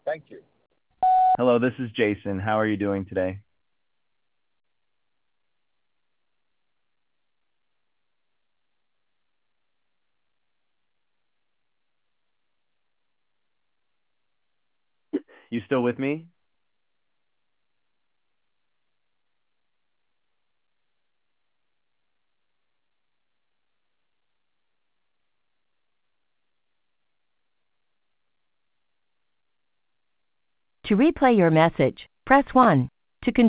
Thank you. Hello, this is Jason. How are you doing today? You still with me? To replay your message, press 1.